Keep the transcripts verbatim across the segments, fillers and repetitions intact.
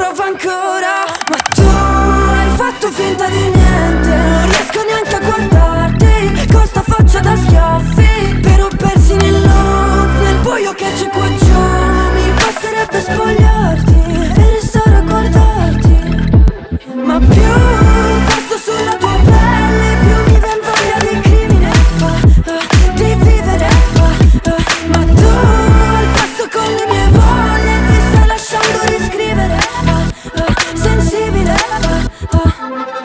prova ancora. Ma tu hai fatto finta di niente, non riesco neanche a guardarti con sta faccia da schiaffi, però persi nel loop, nel buio che c'è qua giù. Mi basterebbe spogliarti e restare a guardarti. Ma più passo sulla tua pelle, più mi vien voglia di crimine, ah, ah, di vivere, ah, ah. Ma tu al passo con le mie voglie ti stai lasciando riscrivere, ah, ah, sensibile, ah, ah.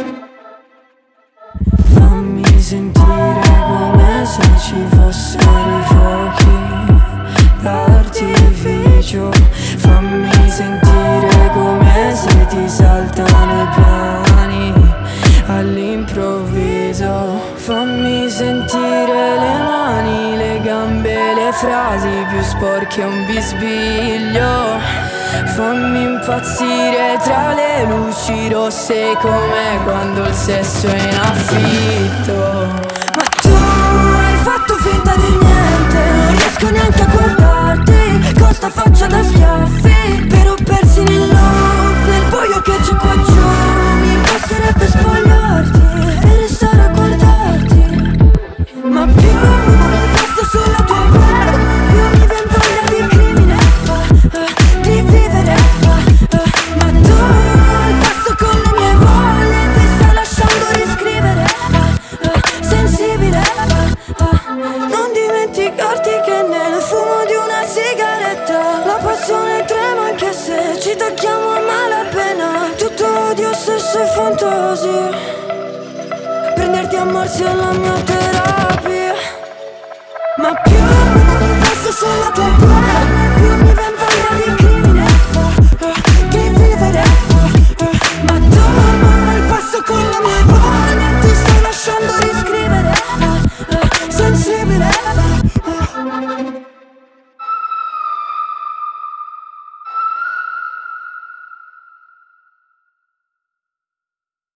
Fammi sentire come se ci fossero i fuochi d'artificio. Fammi sentire come se ti saltano i piani all'improvviso. Fammi sentire le mani, le gambe, le frasi più sporche, un bisbiglio. Fammi impazzire tra le luci rosse come quando il sesso è in affitto. Ma tu hai fatto finta di niente, non riesco neanche a guardarti con sta faccia da schiaffi, però persi nel loop, nel buio che c'è qua giù. Mi basterebbe spogliarti e restare a guardarti. Ma più passo sulla tua pelle, più mi vien voglia di crimine, ah, ah, di vivere, ah, ah. Ma tu al passo con le mie voglie ti stai lasciando riscrivere, ah, ah, sensibile, ah, ah. Non dimenticarti che nel fumo di una sigaretta la passione trema anche se ci tocchiamo a malapena. Tutto odio, sesso e fantasia, prenderti a morsi è la mia terapia. Ma più passo sulla tua pelle,